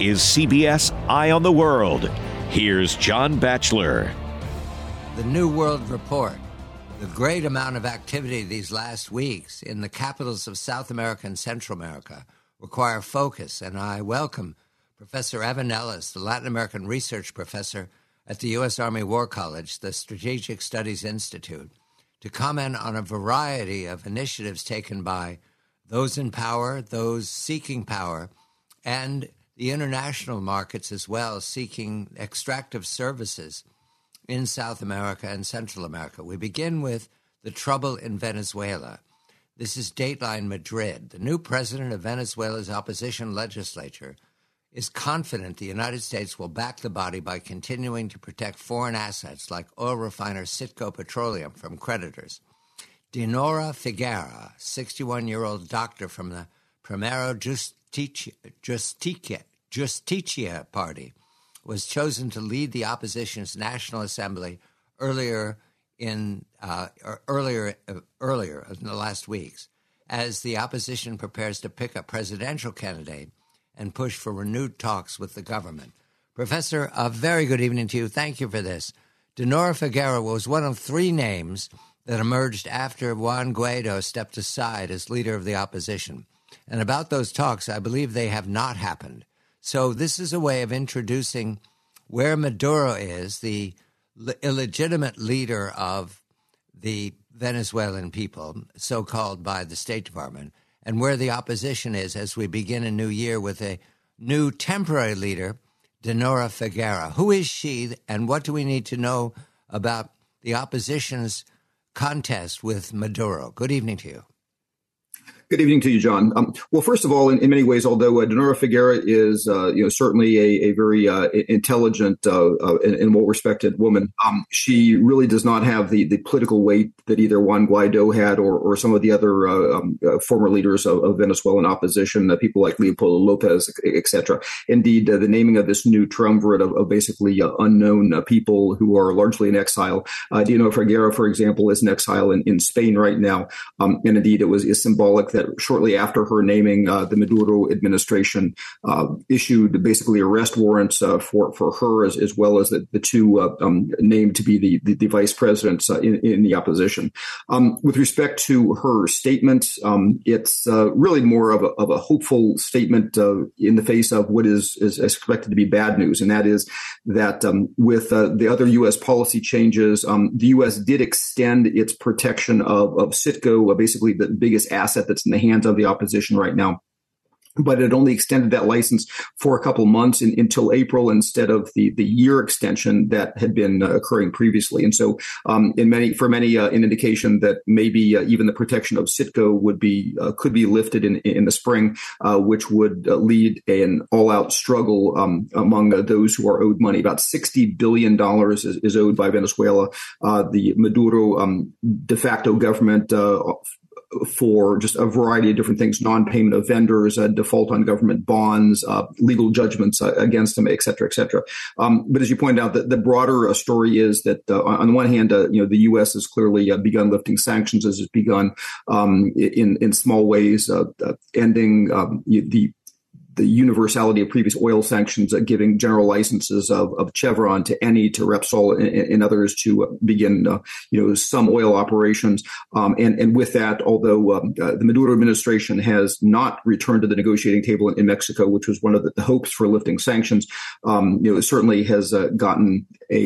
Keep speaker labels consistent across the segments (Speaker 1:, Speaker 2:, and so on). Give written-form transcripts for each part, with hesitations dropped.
Speaker 1: is CBS Eye on the World. Here's John Batchelor.
Speaker 2: The New World Report. The great amount of activity these last weeks in the capitals of South America and Central America require focus, and I welcome Professor Evan Ellis, the Latin American research professor at the U.S. Army War College, the Strategic Studies Institute, to comment on a variety of initiatives taken by those in power, those seeking power, and the international markets as well, seeking extractive services in South America and Central America. We begin with the trouble in Venezuela. This is Dateline Madrid. The new president of Venezuela's opposition legislature is confident the United States will back the body by continuing to protect foreign assets like oil refiner Citgo Petroleum from creditors. Dinora Figuera, 61-year-old doctor from the Primero Justicia Party, was chosen to lead the opposition's National Assembly earlier in the last weeks, as the opposition prepares to pick a presidential candidate and push for renewed talks with the government. Professor, a very good evening to you. Thank you for this. Dinora Figuera was one of three names that emerged after Juan Guaido stepped aside as leader of the opposition. And about those talks, I believe they have not happened. So this is a way of introducing where Maduro is, the illegitimate leader of the Venezuelan people, so-called by the State Department, and where the opposition is as we begin a new year with a new temporary leader, Dinora Figuera. Who is she, and what do we need to know about the opposition's contest with Maduro? Good evening to you.
Speaker 3: Good evening to you, John. Well, first of all, in many ways, although Dinora Figuera is, certainly a very intelligent and well-respected woman, she really does not have the political weight that either Juan Guaido had or some of the other former leaders of Venezuelan opposition, people like Leopoldo Lopez, etc. Indeed, the naming of this new triumvirate of basically unknown people who are largely in exile. Dinora Figuera, for example, is in exile in Spain right now, and indeed, is symbolic that shortly after her naming, the Maduro administration issued basically arrest warrants for her as well as the two named to be the vice presidents in the opposition. With respect to her statement, it's really more of a hopeful statement in the face of what is expected to be bad news, and that is that with the other U.S. policy changes, the U.S. did extend its protection of Citgo, basically the biggest asset that's in the hands of the opposition right now. But it only extended that license for a couple months until April instead of the year extension that had been occurring previously. And so an indication that maybe even the protection of Citgo could be lifted in the spring, which would lead an all-out struggle among those who are owed money. About $60 billion is owed by Venezuela. The Maduro de facto government for just a variety of different things, non-payment of vendors, default on government bonds, legal judgments against them, et cetera, et cetera. But as you pointed out, the broader story is that on the one hand, the U.S. has clearly begun lifting sanctions, as it's begun in small ways, ending the universality of previous oil sanctions, giving general licenses of Chevron to Eni, to Repsol, and others to begin, some oil operations. And with that, although the Maduro administration has not returned to the negotiating table in Mexico, which was one of the hopes for lifting sanctions, it certainly has gotten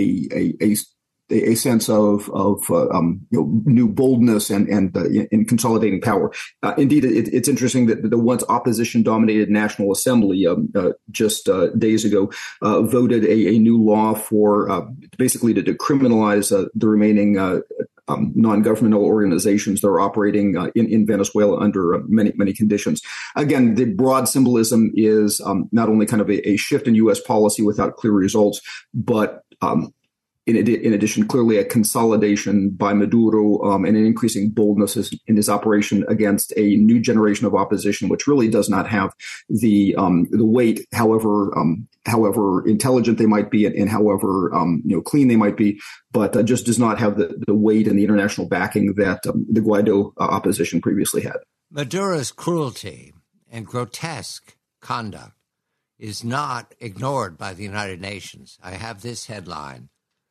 Speaker 3: a sense of new boldness and in consolidating power. Indeed, it's interesting that the once opposition-dominated National Assembly just days ago voted a new law for basically to decriminalize the remaining non-governmental organizations that are operating in Venezuela under many conditions. Again, the broad symbolism is not only kind of a shift in U.S. policy without clear results, but in addition, clearly a consolidation by Maduro and an increasing boldness in his operation against a new generation of opposition, which really does not have the weight, however intelligent they might be and however clean they might be, but just does not have the weight and the international backing that the Guaido opposition previously had.
Speaker 2: Maduro's cruelty and grotesque conduct is not ignored by the United Nations. I have this headline: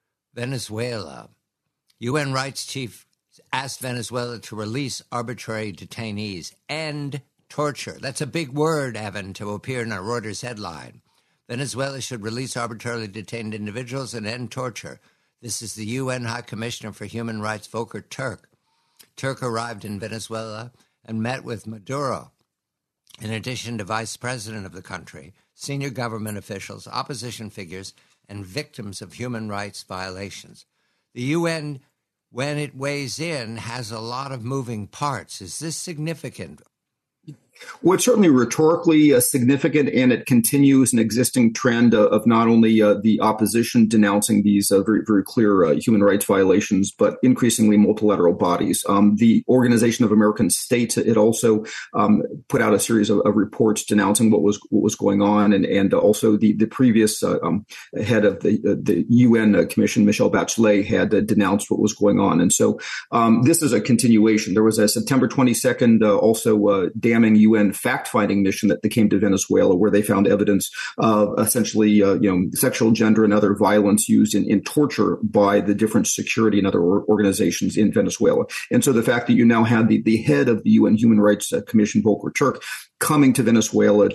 Speaker 2: Venezuela. UN rights chief asked Venezuela to release arbitrary detainees, end torture. That's a big word, Evan, to appear in a Reuters headline. Venezuela should release arbitrarily detained individuals and end torture. This is the UN High Commissioner for Human Rights, Volker Turk. Turk arrived in Venezuela and met with Maduro. In addition to vice president of the country, senior government officials, opposition figures, and victims of human rights violations. The UN, when it weighs in, has a lot of moving parts. Is this significant?
Speaker 3: Well, it's certainly rhetorically significant, and it continues an existing trend of not only the opposition denouncing these very, very clear human rights violations, but increasingly multilateral bodies. The Organization of American States, it also put out a series of reports denouncing what was going on, and also the previous head of the UN Commission, Michelle Bachelet, had denounced what was going on. And so this is a continuation. There was a September 22nd also damning UN fact-finding mission that came to Venezuela, where they found evidence of essentially, sexual, gender, and other violence used in torture by the different security and other organizations in Venezuela. And so the fact that you now have the head of the UN Human Rights Commission, Volker Turk, coming to Venezuela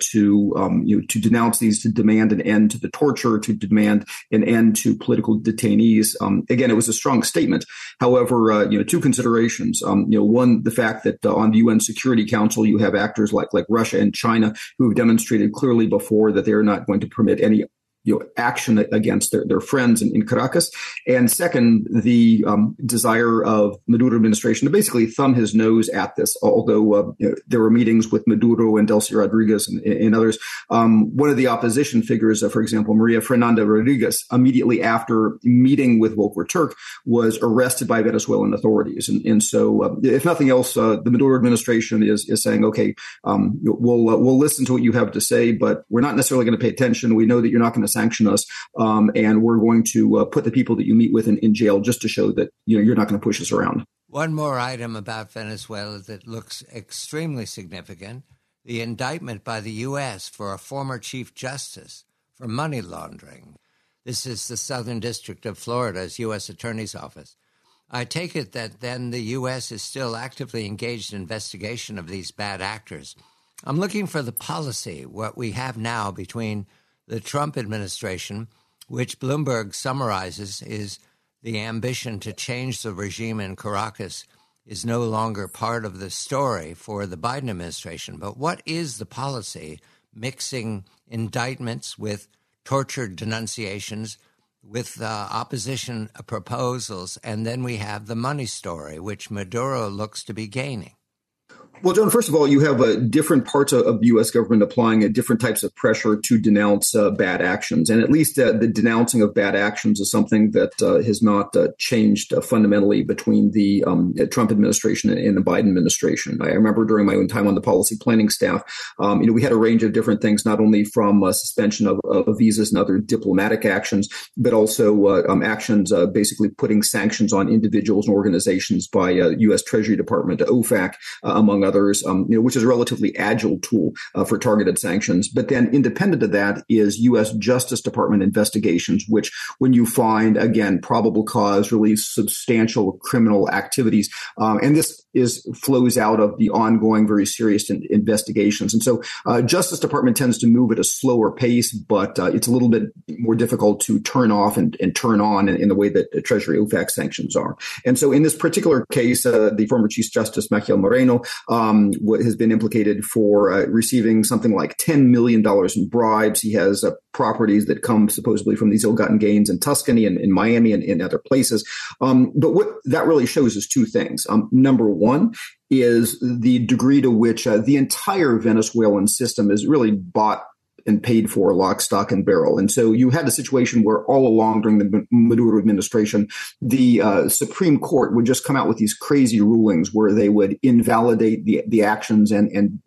Speaker 3: to denounce these, to demand an end to the torture, to demand an end to political detainees. Again, it was a strong statement. However, two considerations. One, the fact that on the UN Security Council, you have actors like Russia and China who have demonstrated clearly before that they're not going to permit any action against their friends in Caracas. And second, the desire of Maduro administration to basically thumb his nose at this, although there were meetings with Maduro and Delcy Rodriguez and others. One of the opposition figures, for example, Maria Fernanda Rodriguez, immediately after meeting with Volker Turk, was arrested by Venezuelan authorities. And so, if nothing else, the Maduro administration is saying, okay, we'll listen to what you have to say, but we're not necessarily going to pay attention. We know that you're not going to sanction us, and we're going to put the people that you meet with in jail just to show that you're not going to push us around.
Speaker 2: One more item about Venezuela that looks extremely significant: the indictment by the U.S. for a former Chief Justice for money laundering. This is the Southern District of Florida's U.S. Attorney's Office. I take it that then the U.S. is still actively engaged in investigation of these bad actors. I'm looking for the policy, what we have now between the Trump administration, which Bloomberg summarizes is the ambition to change the regime in Caracas, is no longer part of the story for the Biden administration. But what is the policy mixing indictments with tortured denunciations, with opposition proposals, and then we have the money story, which Maduro looks to be gaining?
Speaker 3: Well, John, first of all, you have different parts of the U.S. government applying different types of pressure to denounce bad actions. And at least the denouncing of bad actions is something that has not changed fundamentally between the Trump administration and the Biden administration. I remember during my own time on the policy planning staff, we had a range of different things, not only from suspension of visas and other diplomatic actions, but also actions basically putting sanctions on individuals and organizations by U.S. Treasury Department, OFAC, among others, which is a relatively agile tool for targeted sanctions. But then independent of that is U.S. Justice Department investigations, which when you find, again, probable cause, really substantial criminal activities, and this flows out of the ongoing very serious investigations. And so Justice Department tends to move at a slower pace, but it's a little bit more difficult to turn off and turn on in the way that Treasury OFAC sanctions are. And so in this particular case, the former Chief Justice Maciel Moreno has been implicated for receiving something like $10 million in bribes. He has properties that come supposedly from these ill-gotten gains in Tuscany and in Miami and in other places. But what that really shows is two things. Number one is the degree to which the entire Venezuelan system is really bought and paid for lock, stock, and barrel. And so you had a situation where all along during the Maduro administration, the Supreme Court would just come out with these crazy rulings where they would invalidate the actions and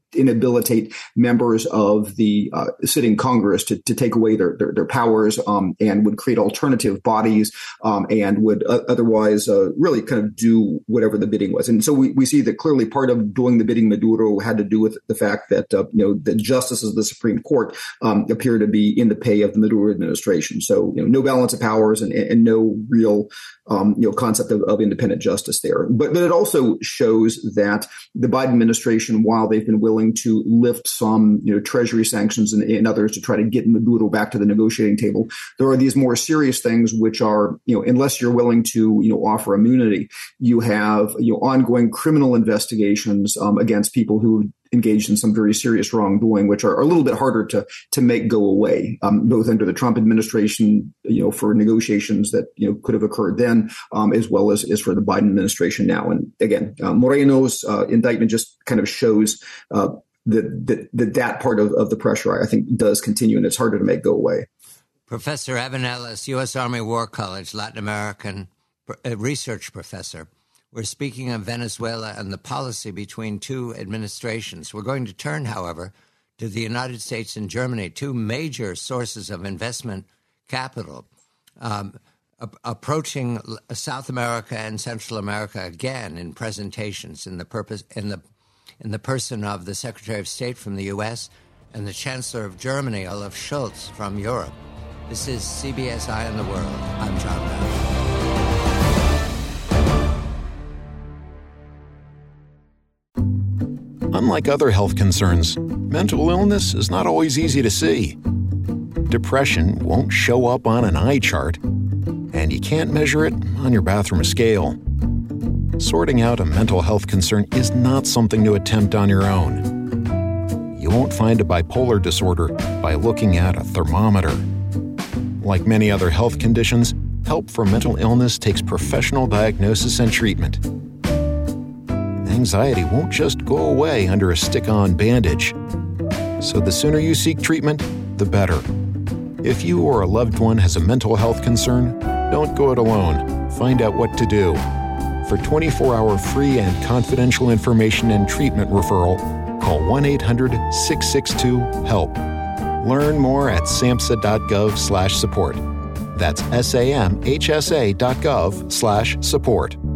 Speaker 3: inhabilitate members of the sitting Congress to take away their powers, and would create alternative bodies, and would otherwise really kind of do whatever the bidding was. And so we see that clearly part of doing the bidding Maduro had to do with the fact that the justices of the Supreme Court appear to be in the pay of the Maduro administration. So no balance of powers and no real concept of independent justice there. But it also shows that the Biden administration, while they've been willing to lift some Treasury sanctions and others to try to get Maduro back to the negotiating table, there are these more serious things which are, unless you're willing to offer immunity, you have ongoing criminal investigations against people who engaged in some very serious wrongdoing, which are a little bit harder to make go away, both under the Trump administration, for negotiations that could have occurred then, as well as for the Biden administration now. And again, Moreno's indictment just kind of shows that part of the pressure, I think, does continue, and it's harder to make go away.
Speaker 2: Professor Evan Ellis, U.S. Army War College Latin American research professor. We're speaking of Venezuela and the policy between two administrations. We're going to turn, however, to the United States and Germany, two major sources of investment capital, approaching South America and Central America again in presentations in the person of the Secretary of State from the U.S. and the Chancellor of Germany, Olaf Scholz, from Europe. This is CBS Eye on the World. I'm John Batchelor.
Speaker 4: Unlike other health concerns, mental illness is not always easy to see. Depression won't show up on an eye chart, and you can't measure it on your bathroom scale. Sorting out a mental health concern is not something to attempt on your own. You won't find a bipolar disorder by looking at a thermometer. Like many other health conditions, help for mental illness takes professional diagnosis and treatment. Anxiety won't just go away under a stick-on bandage. So the sooner you seek treatment, the better. If you or a loved one has a mental health concern, don't go it alone. Find out what to do. For 24-hour free and confidential information and treatment referral, call 1-800-662-HELP. Learn more at samhsa.gov/support. That's samhsa.gov/support.